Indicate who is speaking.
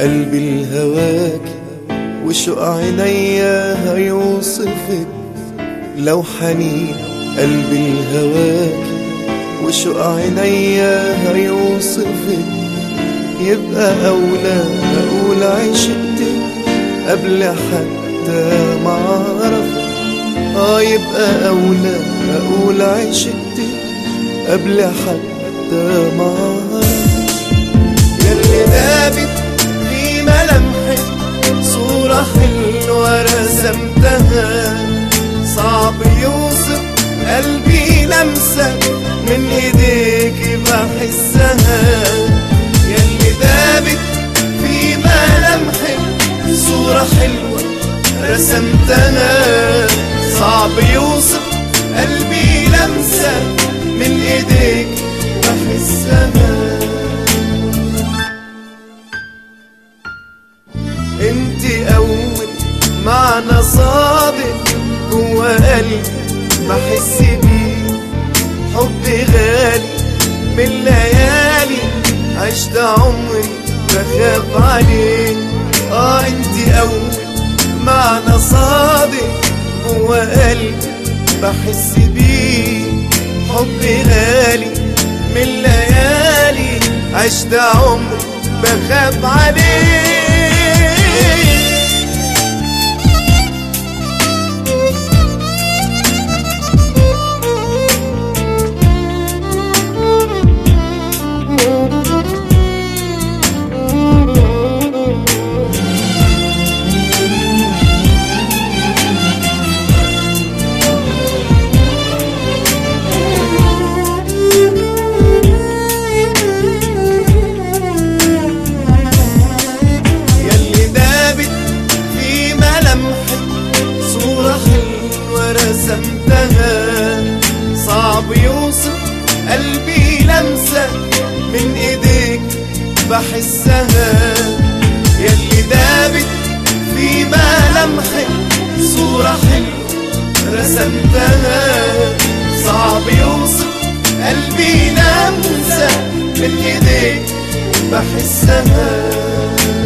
Speaker 1: قلبي الهواك وشوق عينيا هيوصفك. لو حنين قلبي الهواك وشوق عينيا هيوصفك، يبقى أولى أقول عشقتك قبل حتى ما أعرفك. يبقى أولى أقول عشقتك قبل حتى ما أعرفك. ياللي دابت في ملامحك صورة حلوة رسمتها، صعب يوصف قلبي لمسة من ايديك بحسها. ياللي دابت في ملامحك صورة حلوة رسمتها، صعب يوصف قلبي لمسة من ايديك بحسها. انت اول معنى صادق جوا قلبي بحس بيه، حب غالي من ليالي عشت عمري بخاف عليه. انت اول معنى صادق جوا قلبي بحس بيه، حب غالي من ليالي عشت عمري بخاف عليه. رسمتها صعب يوصف قلبي لمسة من ايديك بحسها. ياللي دابت في ملامحك صورة حلوة رسمتها، صعب يوصف قلبي لمسة من ايديك بحسها.